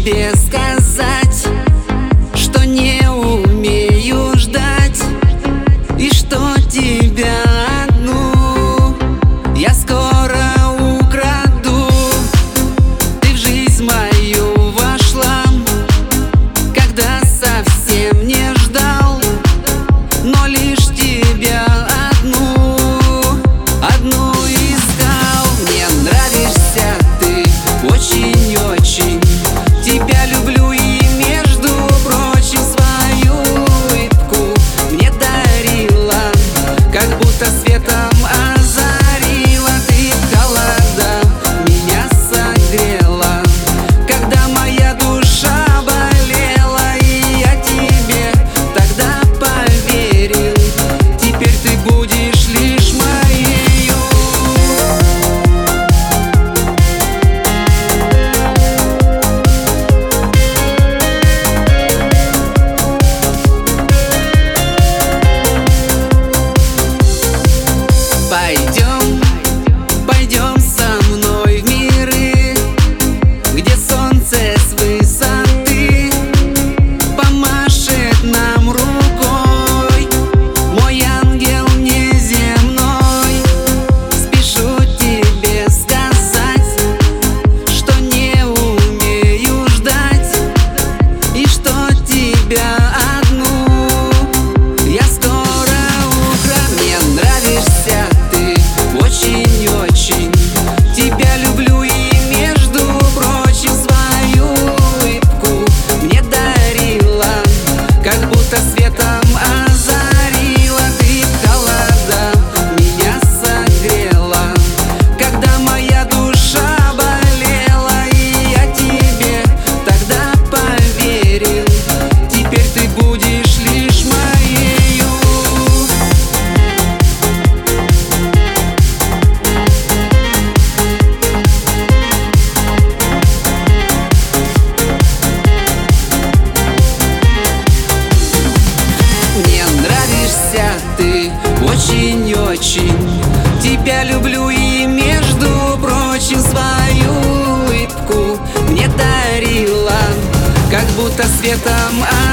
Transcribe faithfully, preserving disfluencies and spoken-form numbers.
тебе сказать, что не умею ждать, и что тебя одну я скоро украду. Ты в жизнь мою вошла, когда совсем не ждал, но лишь тебя одну, одну искал. Мне нравишься ты очень-очень, тебя люблю и, между прочим, свою улыбку мне дарила, как будто светом озарила. Ты в холода меня согрела, когда моя душа болела, и я тебе тогда поверил. Теперь ты будешь лишь моею. Пойдем, пойдем со мной в миры, где солнце с высоты помашет нам рукой. Мой ангел неземной, спешу тебе сказать, что не умею ждать, и что тебя одну я скоро украду. Мне нравишься ты очень-очень, тебя люблю и, между прочим, свою улыбку мне дарила, как будто светом озарила. Ты в холода меня согрела, когда моя душа болела, и я тебе тогда поверил. Теперь ты будешь лишь моею. Мне нравишься ты очень-очень, тебя люблю и, между прочим, свою улыбку мне дарила, как будто светом